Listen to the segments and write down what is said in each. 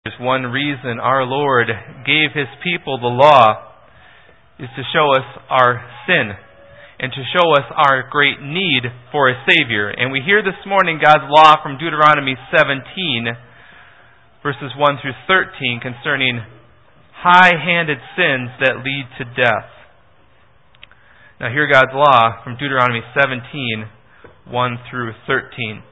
One reason our Lord gave His people the law is to show us our sin and to show us our great need for a Savior. And we hear this morning God's law from Deuteronomy 17, verses 1 through 13, concerning high-handed sins that lead to death. Now hear God's law from Deuteronomy 17, 1 through 13.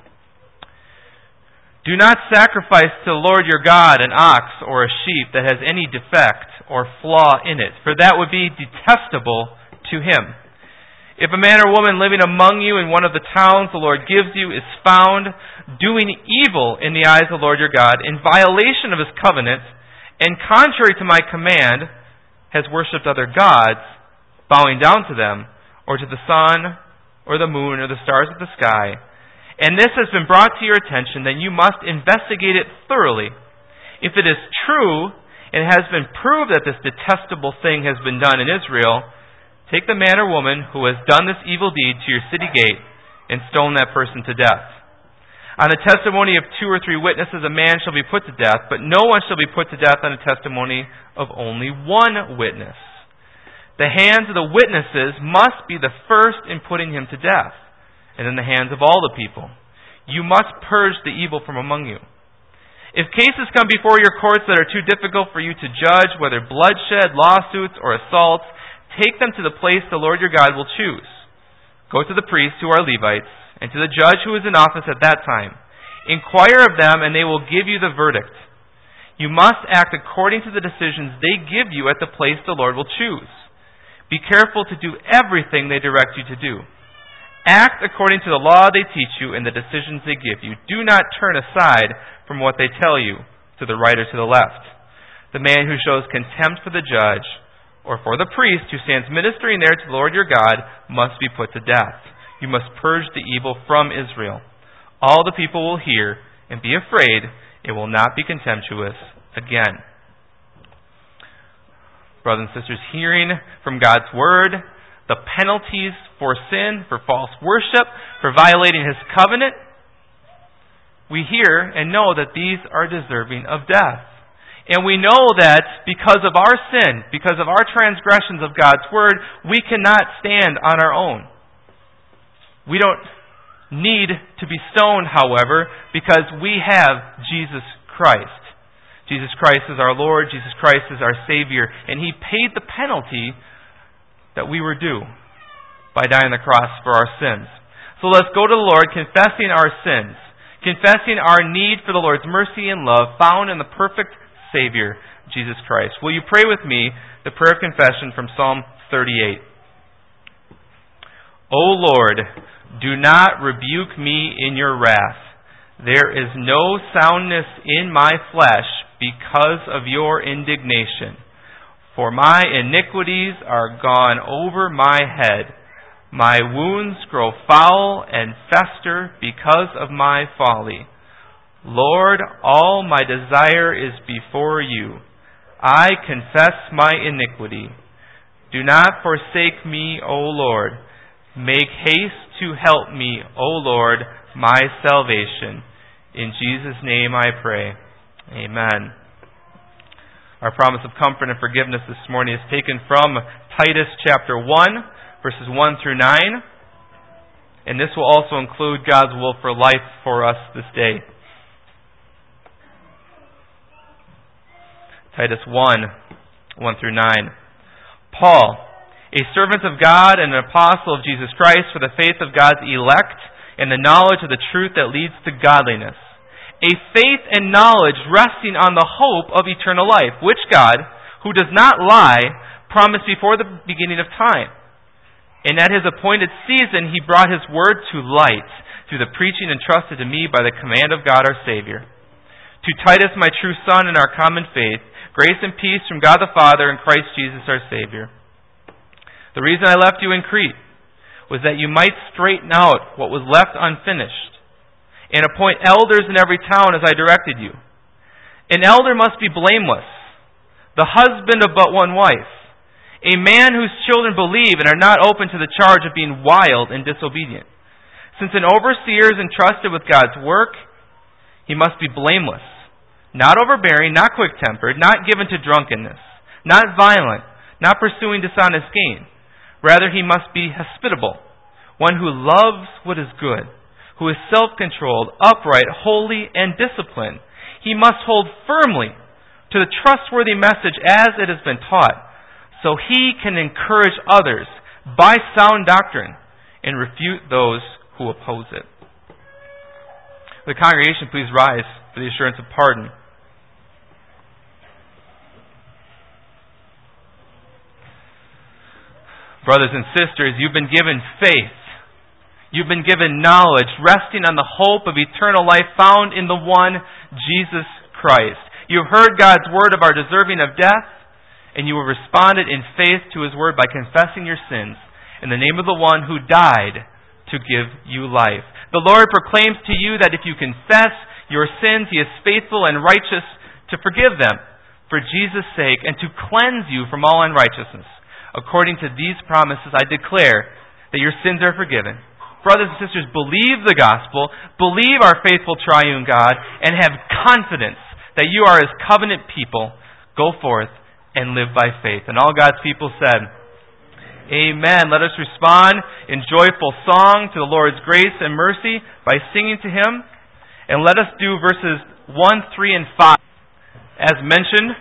Do not sacrifice to the Lord your God an ox or a sheep that has any defect or flaw in it, for that would be detestable to Him. If a man or woman living among you in one of the towns the Lord gives you is found doing evil in the eyes of the Lord your God, in violation of His covenant, and contrary to my command, has worshipped other gods, bowing down to them, or to the sun, or the moon, or the stars of the sky, and this has been brought to your attention, then you must investigate it thoroughly. If it is true, and it has been proved that this detestable thing has been done in Israel, take the man or woman who has done this evil deed to your city gate, and stone that person to death. On the testimony of 2 or 3 witnesses, a man shall be put to death, but no one shall be put to death on the testimony of only one witness. The hands of the witnesses must be the first in putting him to death, and in the hands of all the people. You must purge the evil from among you. If cases come before your courts that are too difficult for you to judge, whether bloodshed, lawsuits, or assaults, take them to the place the Lord your God will choose. Go to the priests who are Levites, and to the judge who is in office at that time. Inquire of them, and they will give you the verdict. You must act according to the decisions they give you at the place the Lord will choose. Be careful to do everything they direct you to do. Act according to the law they teach you and the decisions they give you. Do not turn aside from what they tell you, to the right or to the left. The man who shows contempt for the judge or for the priest who stands ministering there to the Lord your God must be put to death. You must purge the evil from Israel. All the people will hear and be afraid. It will not be contemptuous again. Brothers and sisters, hearing from God's Word the penalties for sin, for false worship, for violating His covenant, we hear and know that these are deserving of death. And we know that because of our sin, because of our transgressions of God's Word, we cannot stand on our own. We don't need to be stoned, however, because we have Jesus Christ. Jesus Christ is our Lord, Jesus Christ is our Savior, and He paid the penalty that we were due by dying on the cross for our sins. So let's go to the Lord confessing our sins, confessing our need for the Lord's mercy and love found in the perfect Savior, Jesus Christ. Will you pray with me the prayer of confession from Psalm 38? O Lord, do not rebuke me in your wrath. There is no soundness in my flesh because of your indignation. For my iniquities are gone over my head. My wounds grow foul and fester because of my folly. Lord, all my desire is before you. I confess my iniquity. Do not forsake me, O Lord. Make haste to help me, O Lord, my salvation. In Jesus' name I pray. Amen. Our promise of comfort and forgiveness this morning is taken from Titus chapter 1, verses 1 through 9. And this will also include God's will for life for us this day. Titus 1, 1 through 9. Paul, a servant of God and an apostle of Jesus Christ for the faith of God's elect and the knowledge of the truth that leads to godliness. A faith and knowledge resting on the hope of eternal life, which God, who does not lie, promised before the beginning of time. And at His appointed season He brought His word to light through the preaching entrusted to me by the command of God our Savior. To Titus, my true son in our common faith, grace and peace from God the Father and Christ Jesus our Savior. The reason I left you in Crete was that you might straighten out what was left unfinished, and appoint elders in every town as I directed you. An elder must be blameless, the husband of but one wife, a man whose children believe and are not open to the charge of being wild and disobedient. Since an overseer is entrusted with God's work, he must be blameless, not overbearing, not quick-tempered, not given to drunkenness, not violent, not pursuing dishonest gain. Rather, he must be hospitable, one who loves what is good, who is self-controlled, upright, holy, and disciplined. He must hold firmly to the trustworthy message as it has been taught, so he can encourage others by sound doctrine and refute those who oppose it. The congregation, please rise for the assurance of pardon. Brothers and sisters, you've been given faith. You've been given knowledge, resting on the hope of eternal life found in the one, Jesus Christ. You've heard God's word of our deserving of death, and you have responded in faith to His word by confessing your sins in the name of the one who died to give you life. The Lord proclaims to you that if you confess your sins, He is faithful and righteous to forgive them for Jesus' sake and to cleanse you from all unrighteousness. According to these promises, I declare that your sins are forgiven. Brothers and sisters, believe the gospel, believe our faithful triune God, and have confidence that you are His covenant people. Go forth and live by faith. And all God's people said, Amen. Let us respond in joyful song to the Lord's grace and mercy by singing to Him. And let us do verses 1, 3, and 5. As mentioned,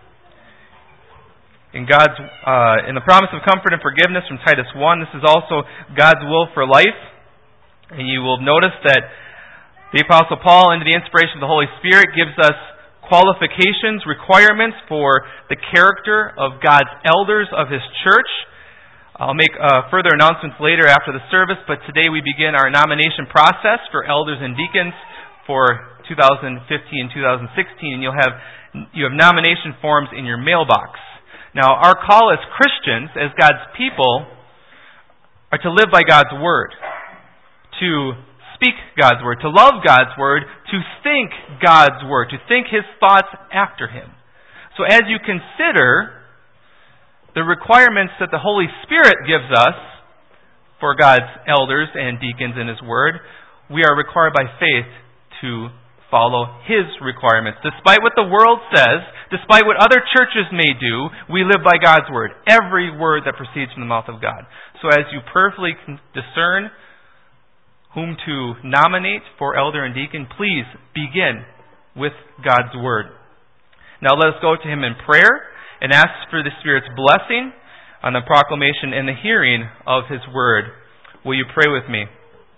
in the promise of comfort and forgiveness from Titus 1, this is also God's will for life. And you will notice that the Apostle Paul, under the inspiration of the Holy Spirit, gives us qualifications, requirements for the character of God's elders of His church. I'll make further announcements later after the service, but today we begin our nomination process for elders and deacons for 2015-2016, and you have nomination forms in your mailbox. Now, our call as Christians, as God's people, are to live by God's Word, to speak God's Word, to love God's Word, to think God's Word, to think His thoughts after Him. So as you consider the requirements that the Holy Spirit gives us for God's elders and deacons in His Word, we are required by faith to follow His requirements. Despite what the world says, despite what other churches may do, we live by God's Word. Every word that proceeds from the mouth of God. So as you prayerfully discern whom to nominate for elder and deacon, please begin with God's Word. Now let us go to Him in prayer and ask for the Spirit's blessing on the proclamation and the hearing of His Word. Will you pray with me?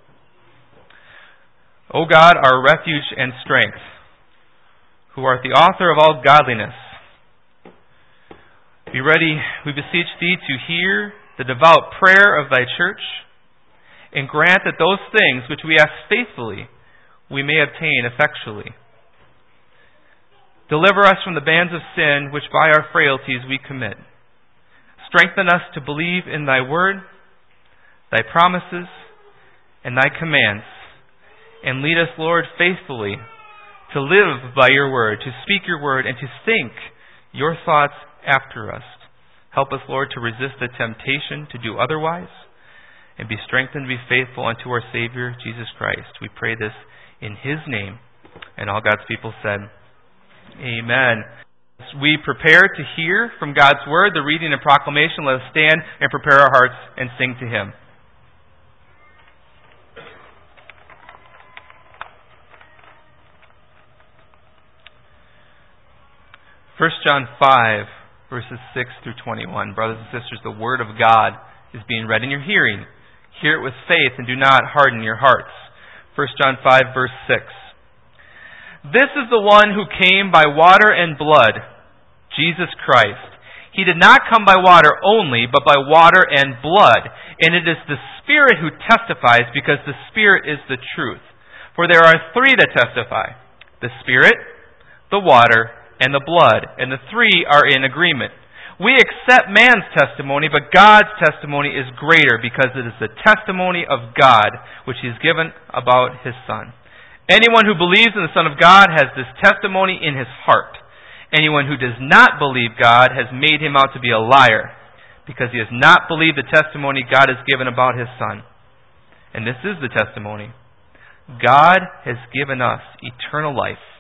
O God, our refuge and strength, who art the author of all godliness, be ready, we beseech Thee, to hear the devout prayer of Thy church, and grant that those things which we ask faithfully we may obtain effectually. Deliver us from the bands of sin which by our frailties we commit. Strengthen us to believe in Thy word, Thy promises, and Thy commands. And lead us, Lord, faithfully to live by Your word, to speak Your word, and to think Your thoughts after us. Help us, Lord, to resist the temptation to do otherwise, and be strengthened to be faithful unto our Savior, Jesus Christ. We pray this in His name. And all God's people said, Amen. As we prepare to hear from God's Word, the reading and proclamation, let us stand and prepare our hearts and sing to Him. 1 John 5, verses 6 through 21. Brothers and sisters, the Word of God is being read in your hearing. Hear it with faith and do not harden your hearts. 1 John 5, verse 6. This is the one who came by water and blood, Jesus Christ. He did not come by water only, but by water and blood. And it is the Spirit who testifies, because the Spirit is the truth. For there are three that testify: the Spirit, the water, and the blood, and the three are in agreement. We accept man's testimony, but God's testimony is greater, because it is the testimony of God which He has given about His Son. Anyone who believes in the Son of God has this testimony in his heart. Anyone who does not believe God has made him out to be a liar, because he has not believed the testimony God has given about His Son. And this is the testimony: God has given us eternal life,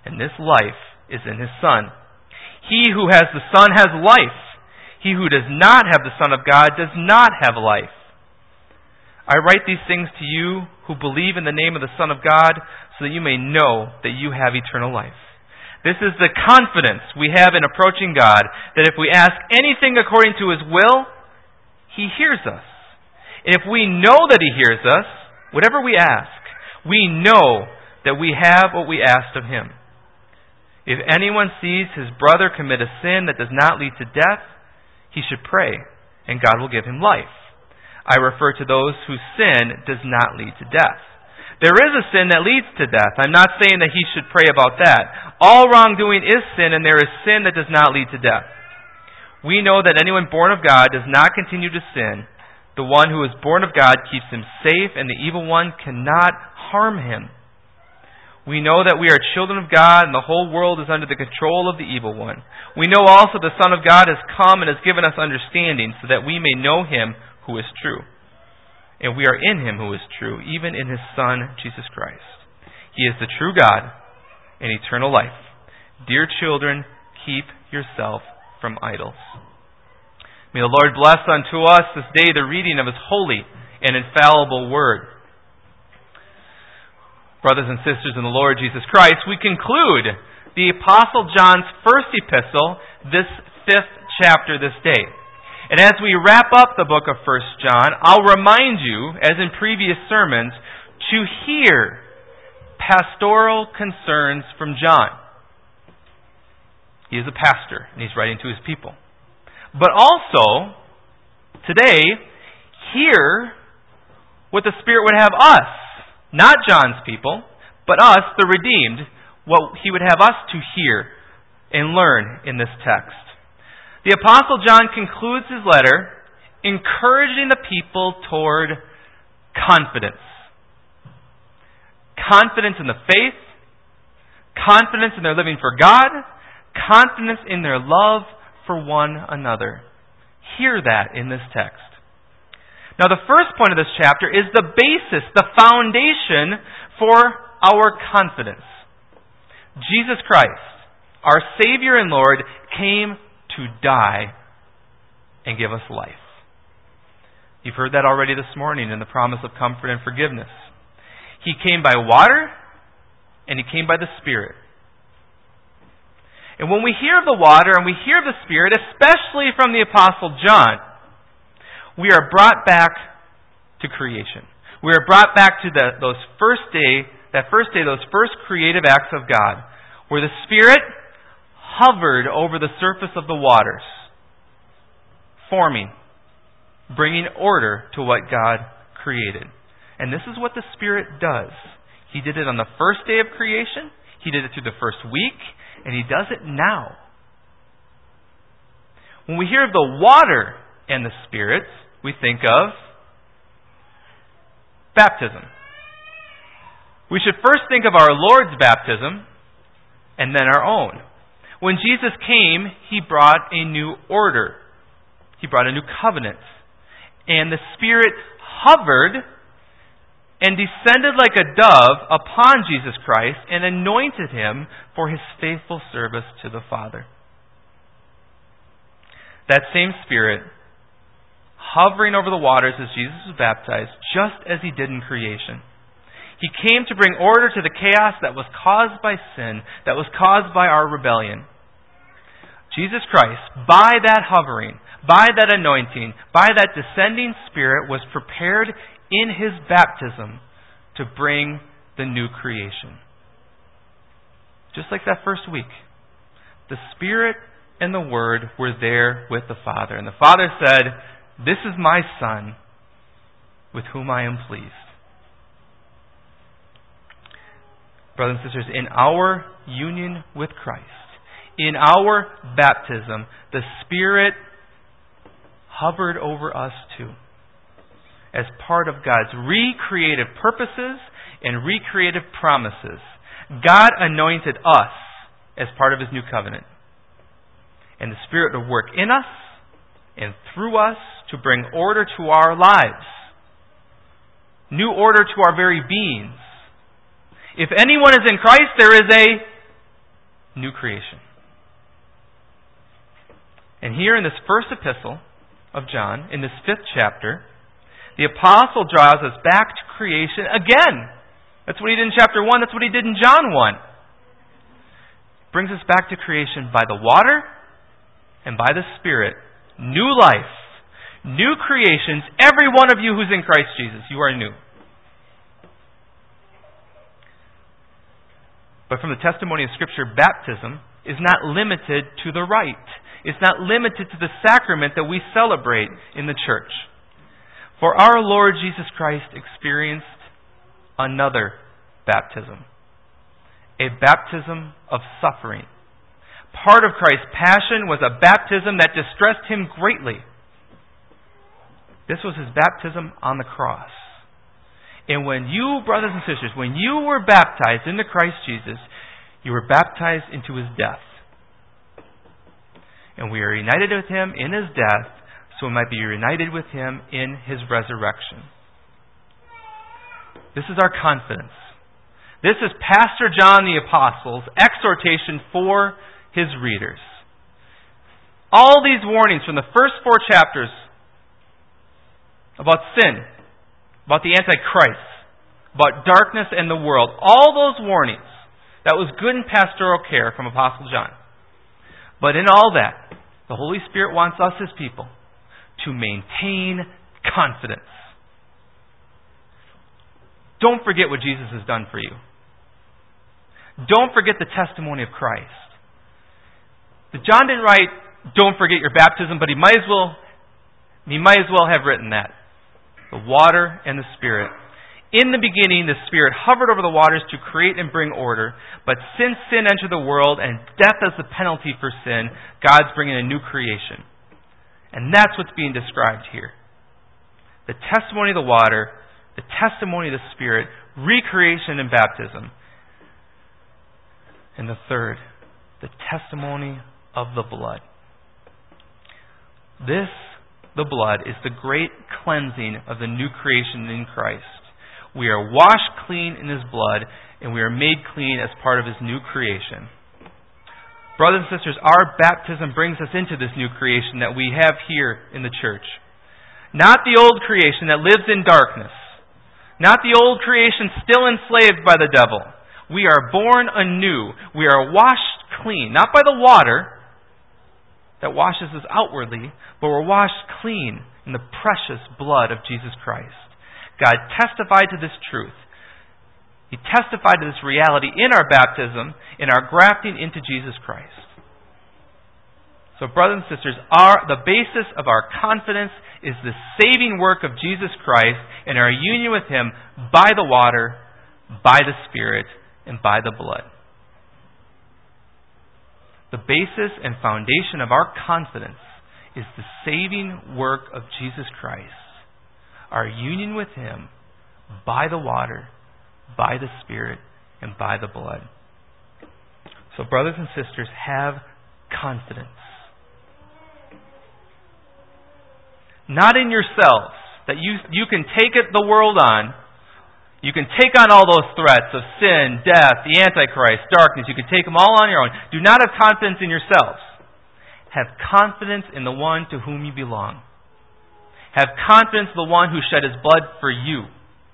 and this life is in His Son. He who has the Son has life. He who does not have the Son of God does not have life. I write these things to you who believe in the name of the Son of God, so that you may know that you have eternal life. This is the confidence we have in approaching God, that if we ask anything according to His will, He hears us. And if we know that He hears us, whatever we ask, we know that we have what we asked of Him. If anyone sees his brother commit a sin that does not lead to death, he should pray, and God will give him life. I refer to those whose sin does not lead to death. There is a sin that leads to death. I'm not saying that he should pray about that. All wrongdoing is sin, and there is sin that does not lead to death. We know that anyone born of God does not continue to sin. The one who is born of God keeps him safe, and the evil one cannot harm him. We know that we are children of God, and the whole world is under the control of the evil one. We know also the Son of God has come and has given us understanding, so that we may know Him who is true. And we are in Him who is true, even in His Son, Jesus Christ. He is the true God and eternal life. Dear children, keep yourself from idols. May the Lord bless unto us this day the reading of His holy and infallible Word. Brothers and sisters in the Lord Jesus Christ, we conclude the Apostle John's first epistle, this 5th chapter this day. And as we wrap up the book of 1 John, I'll remind you, as in previous sermons, to hear pastoral concerns from John. He is a pastor, and he's writing to his people. But also, today, hear what the Spirit would have us, not John's people, but us, the redeemed, what He would have us to hear and learn in this text. The Apostle John concludes his letter encouraging the people toward confidence. Confidence in the faith, confidence in their living for God, confidence in their love for one another. Hear that in this text. Now, the first point of this chapter is the basis, the foundation for our confidence. Jesus Christ, our Savior and Lord, came to die and give us life. You've heard that already this morning in the promise of comfort and forgiveness. He came by water, and He came by the Spirit. And when we hear of the water and we hear of the Spirit, especially from the Apostle John, we are brought back to creation. We are brought back to those first creative acts of God, where the Spirit hovered over the surface of the waters, forming, bringing order to what God created. And this is what the Spirit does. He did it on the first day of creation, He did it through the first week, and He does it now. When we hear of the water and the Spirit, we think of baptism. We should first think of our Lord's baptism and then our own. When Jesus came, He brought a new order. He brought a new covenant. And the Spirit hovered and descended like a dove upon Jesus Christ and anointed Him for His faithful service to the Father. That same Spirit, hovering over the waters as Jesus was baptized, just as He did in creation. He came to bring order to the chaos that was caused by sin, that was caused by our rebellion. Jesus Christ, by that hovering, by that anointing, by that descending Spirit, was prepared in His baptism to bring the new creation. Just like that first week, the Spirit and the Word were there with the Father. And the Father said, "This is my Son, with whom I am pleased." Brothers and sisters, in our union with Christ, in our baptism, the Spirit hovered over us too, as part of God's recreative purposes and recreative promises. God anointed us as part of His new covenant. And the Spirit will work in us and through us to bring order to our lives. New order to our very beings. If anyone is in Christ, there is a new creation. And here in this first epistle of John, in this 5th chapter, the apostle draws us back to creation again. That's what he did in chapter 1. That's what he did in John 1. Brings us back to creation by the water and by the Spirit. New life. New creations. Every one of you who's in Christ Jesus, you are new. But from the testimony of Scripture, baptism is not limited to the rite. It's not limited to the sacrament that we celebrate in the church. For our Lord Jesus Christ experienced another baptism. A baptism of suffering. Part of Christ's passion was a baptism that distressed Him greatly. This was His baptism on the cross. And when you, brothers and sisters, when you were baptized into Christ Jesus, you were baptized into His death. And we are united with Him in His death, so we might be united with Him in His resurrection. This is our confidence. This is Pastor John the Apostle's exhortation for his readers. All these warnings from the first 4 chapters about sin, about the Antichrist, about darkness and the world, all those warnings, that was good and pastoral care from Apostle John. But in all that, the Holy Spirit wants us as people to maintain confidence. Don't forget what Jesus has done for you. Don't forget the testimony of Christ. John didn't write, "Don't forget your baptism," but he might as well have written that. The water and the Spirit. In the beginning, the Spirit hovered over the waters to create and bring order. But since sin entered the world and death as the penalty for sin, God's bringing a new creation. And that's what's being described here. The testimony of the water, the testimony of the Spirit, recreation and baptism. And the third, the testimony of the blood. This, the blood, is the great cleansing of the new creation in Christ. We are washed clean in His blood, and we are made clean as part of His new creation. Brothers and sisters, our baptism brings us into this new creation that we have here in the church. Not the old creation that lives in darkness. Not the old creation still enslaved by the devil. We are born anew. We are washed clean. Not by the water that washes us outwardly, but we're washed clean in the precious blood of Jesus Christ. God testified to this truth. He testified to this reality in our baptism, in our grafting into Jesus Christ. So, brothers and sisters, the basis of our confidence is the saving work of Jesus Christ and our union with Him by the water, by the Spirit, and by the blood. The basis and foundation of our confidence is the saving work of Jesus Christ. Our union with Him by the water, by the Spirit, and by the blood. So, brothers and sisters, have confidence. Not in yourselves, that you can take the world on. You can take on all those threats of sin, death, the Antichrist, darkness. You can take them all on your own. Do not have confidence in yourselves. Have confidence in the one to whom you belong. Have confidence in the one who shed His blood for you.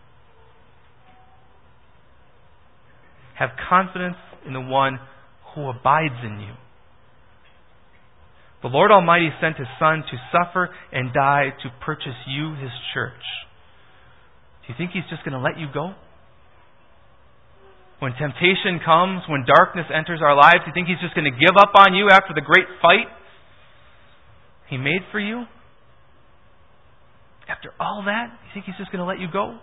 Have confidence in the one who abides in you. The Lord Almighty sent His Son to suffer and die to purchase you, His church. Do you think He's just going to let you go? When temptation comes, when darkness enters our lives, do you think He's just going to give up on you after the great fight He made for you? After all that, do you think He's just going to let you go?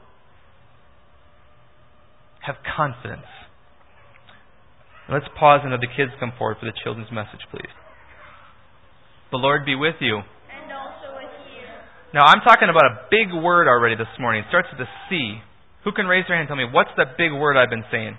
Have confidence. Let's pause and have the kids come forward for the children's message, please. The Lord be with you. And also with you. Now, I'm talking about a big word already this morning. It starts with a C. Who can raise their hand and tell me, what's that big word I've been saying?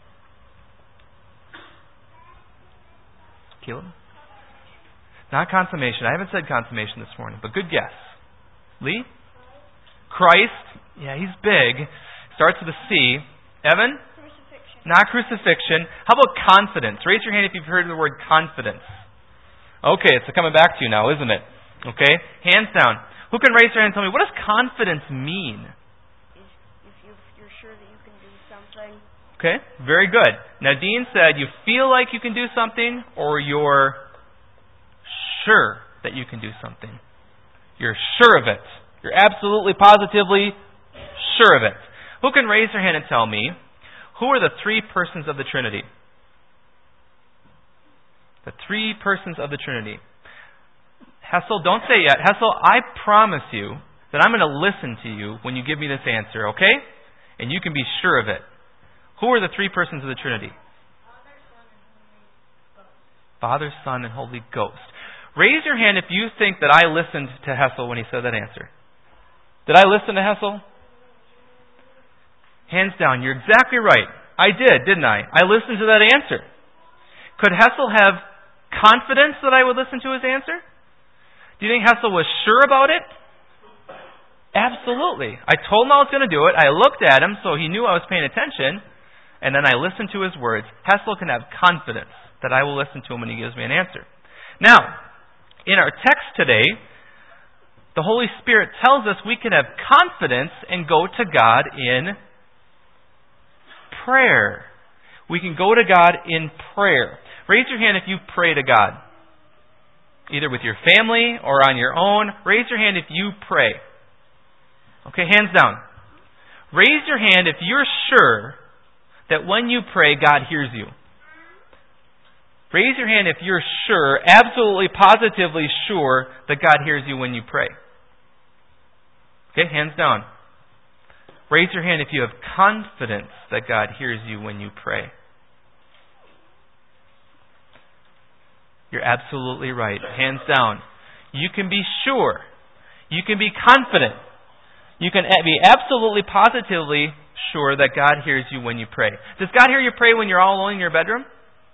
Caleb? Not consummation. I haven't said consummation this morning, but good guess. Lee? Christ. Yeah, he's big. Starts with a C. Evan? Crucifixion. Not crucifixion. How about confidence? Raise your hand if you've heard the word confidence. Okay, it's coming back to you now, isn't it? Okay, hands down. Who can raise their hand and tell me, what does confidence mean? If you're sure that you can do something. Okay, very good. Now, Dean said you feel like you can do something, or you're sure that you can do something. You're sure of it. You're absolutely, positively sure of it. Who can raise their hand and tell me, who are the three persons of the Trinity? The three persons of the Trinity. Hessel, don't say yet. Hessel, I promise you that I'm going to listen to you when you give me this answer, okay? And you can be sure of it. Who are the three persons of the Trinity? Father, Son, and Holy Ghost. Raise your hand if you think that I listened to Hessel when he said that answer. Did I listen to Hessel? Hands down, you're exactly right. I did, didn't I? I listened to that answer. Could Hessel have confidence that I would listen to his answer? Do you think Hessel was sure about it? Absolutely. I told him I was going to do it. I looked at him so he knew I was paying attention. And then I listened to his words. Hessel can have confidence that I will listen to him when he gives me an answer. Now, in our text today, the Holy Spirit tells us we can have confidence and go to God in prayer. We can go to God in prayer. Raise your hand if you pray to God. Either with your family or on your own. Raise your hand if you pray. Okay, hands down. Raise your hand if you're sure that when you pray, God hears you. Raise your hand if you're sure, absolutely, positively sure that God hears you when you pray. Okay, hands down. Raise your hand if you have confidence that God hears you when you pray. You're absolutely right. Hands down. You can be sure. You can be confident. You can be absolutely, positively sure that God hears you when you pray. Does God hear you pray when you're all alone in your bedroom?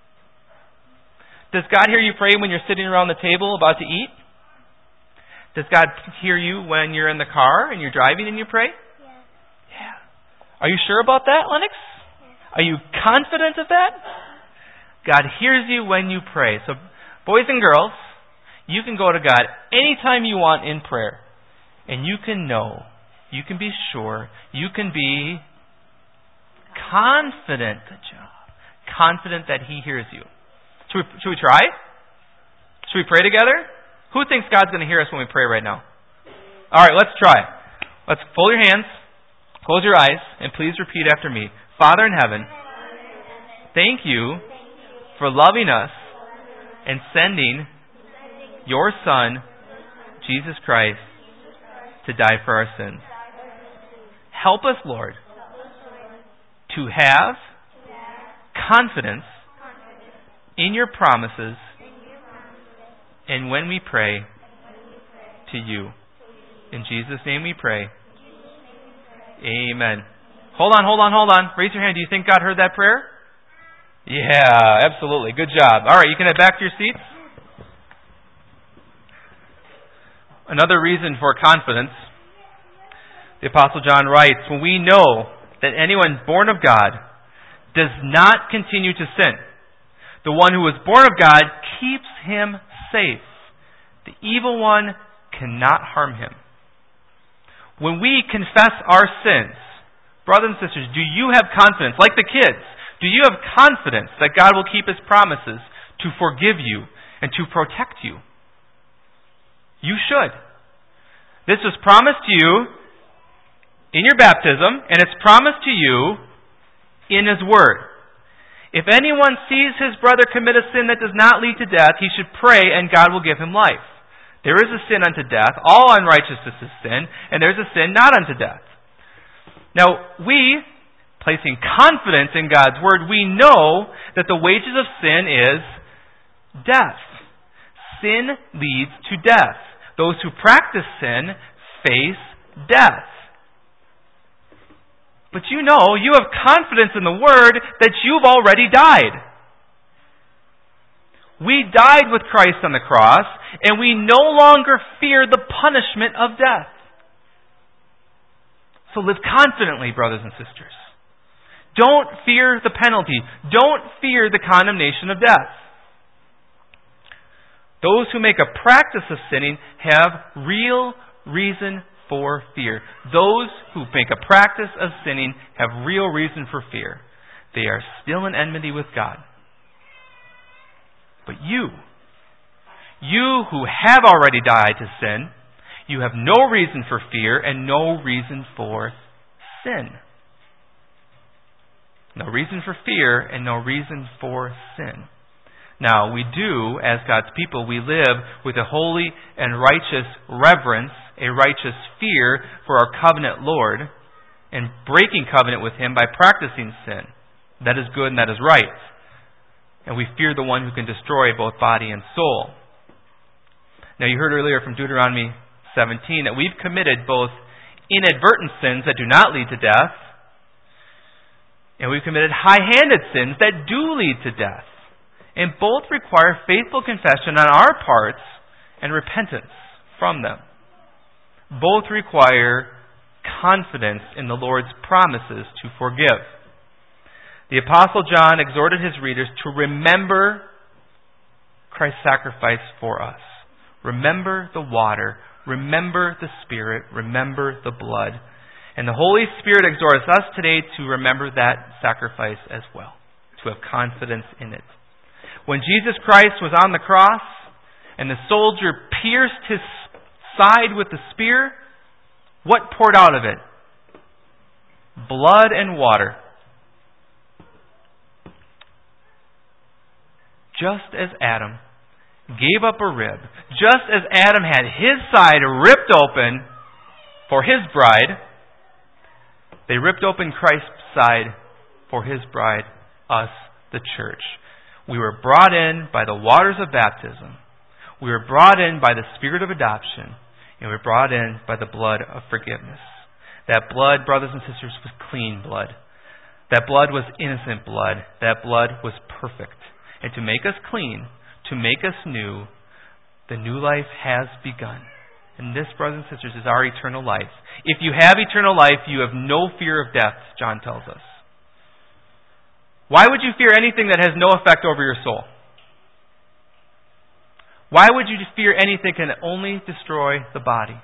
Does God hear you pray when you're sitting around the table about to eat? Does God hear you when you're in the car and you're driving and you pray? Yes. Yeah. Are you sure about that, Lennox? Yes. Are you confident of that? God hears you when you pray. So, boys and girls, you can go to God anytime you want in prayer. And you can know, you can be sure, you can be confident, good job, confident that He hears you. Should we try? Should we pray together? Who thinks God's going to hear us when we pray right now? All right, let's try. Let's fold your hands, close your eyes, and please repeat after me. Father in heaven, thank you for loving us and sending your Son, Jesus Christ, to die for our sins. Help us, Lord, to have confidence in your promises and when we pray to you. In Jesus' name we pray. Amen. Hold on. Raise your hand. Do you think God heard that prayer? Yeah, absolutely. Good job. All right, you can head back to your seats. Another reason for confidence, the Apostle John writes, when we know that anyone born of God does not continue to sin, the one who is born of God keeps him safe. The evil one cannot harm him. When we confess our sins, brothers and sisters, do you have confidence, like the kids, do you have confidence that God will keep His promises to forgive you and to protect you? You should. This was promised to you in your baptism, and it's promised to you in His Word. If anyone sees his brother commit a sin that does not lead to death, he should pray and God will give him life. There is a sin unto death. All unrighteousness is sin, and there's a sin not unto death. Now, we, placing confidence in God's Word, we know that the wages of sin is death. Sin leads to death. Those who practice sin face death. But you know, you have confidence in the Word that you've already died. We died with Christ on the cross, and we no longer fear the punishment of death. So live confidently, brothers and sisters. Don't fear the penalty. Don't fear the condemnation of death. Those who make a practice of sinning have real reason for fear. Those who make a practice of sinning have real reason for fear. They are still in enmity with God. But you who have already died to sin, you have no reason for fear and no reason for sin. No reason for fear and no reason for sin. Now, we do, as God's people, we live with a holy and righteous reverence, a righteous fear for our covenant Lord, and breaking covenant with Him by practicing sin. That is good and that is right. And we fear the one who can destroy both body and soul. Now, you heard earlier from Deuteronomy 17 that we've committed both inadvertent sins that do not lead to death, and we've committed high-handed sins that do lead to death. And both require faithful confession on our parts and repentance from them. Both require confidence in the Lord's promises to forgive. The Apostle John exhorted his readers to remember Christ's sacrifice for us. Remember the water. Remember the Spirit. Remember the blood. And the Holy Spirit exhorts us today to remember that sacrifice as well, to have confidence in it. When Jesus Christ was on the cross and the soldier pierced his side with the spear, what poured out of it? Blood and water. Just as Adam gave up a rib, just as Adam had his side ripped open for his bride, they ripped open Christ's side for His bride, us, the church. We were brought in by the waters of baptism. We were brought in by the Spirit of adoption. And we were brought in by the blood of forgiveness. That blood, brothers and sisters, was clean blood. That blood was innocent blood. That blood was perfect. And to make us clean, to make us new, the new life has begun. And this, brothers and sisters, is our eternal life. If you have eternal life, you have no fear of death, John tells us. Why would you fear anything that has no effect over your soul? Why would you fear anything that can only destroy the body?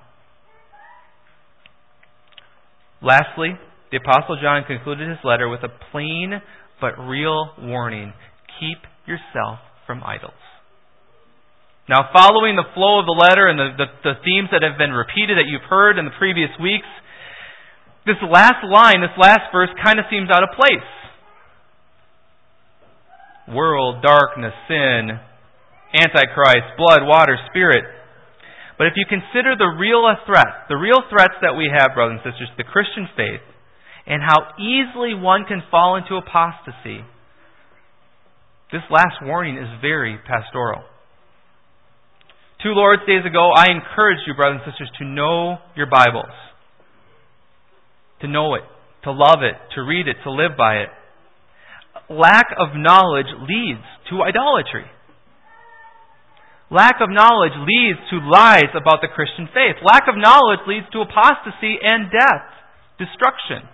Lastly, the Apostle John concluded his letter with a plain but real warning. Keep yourself from idols. Now, following the flow of the letter and the themes that have been repeated that you've heard in the previous weeks, this last line, this last verse, kind of seems out of place. World, darkness, sin, Antichrist, blood, water, Spirit. But if you consider the real threats that we have, brothers and sisters, to the Christian faith, and how easily one can fall into apostasy, this last warning is very pastoral. 2 Lord's Days ago, I encouraged you, brothers and sisters, to know your Bibles. To know it, to love it, to read it, to live by it. Lack of knowledge leads to idolatry. Lack of knowledge leads to lies about the Christian faith. Lack of knowledge leads to apostasy and death, destruction.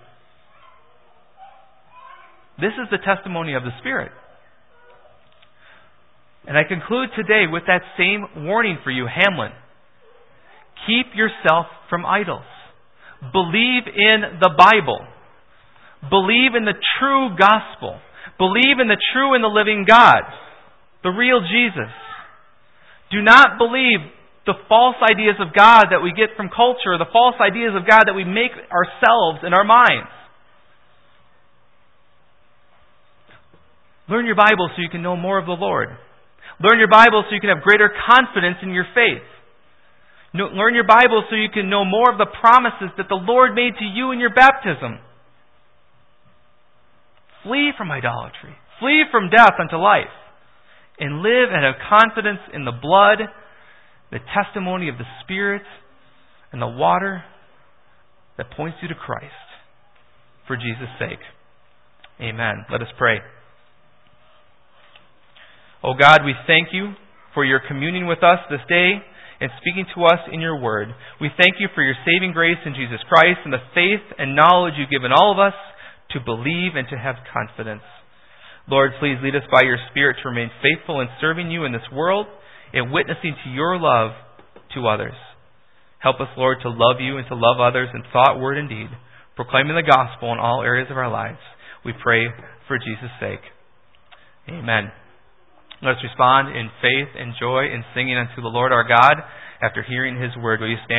This is the testimony of the Spirit. And I conclude today with that same warning for you, Hamlin. Keep yourself from idols. Believe in the Bible. Believe in the true gospel. Believe in the true and the living God, the real Jesus. Do not believe the false ideas of God that we get from culture, the false ideas of God that we make ourselves in our minds. Learn your Bible so you can know more of the Lord. Learn your Bible so you can have greater confidence in your faith. Learn your Bible so you can know more of the promises that the Lord made to you in your baptism. Flee from idolatry. Flee from death unto life. And live and have confidence in the blood, the testimony of the Spirit, and the water that points you to Christ. For Jesus' sake. Amen. Let us pray. Oh God, we thank you for your communion with us this day and speaking to us in your word. We thank you for your saving grace in Jesus Christ and the faith and knowledge you've given all of us to believe and to have confidence. Lord, please lead us by your Spirit to remain faithful in serving you in this world and witnessing to your love to others. Help us, Lord, to love you and to love others in thought, word, and deed, proclaiming the gospel in all areas of our lives. We pray for Jesus' sake. Amen. Let us respond in faith and joy in singing unto the Lord our God after hearing his word. Will you stand?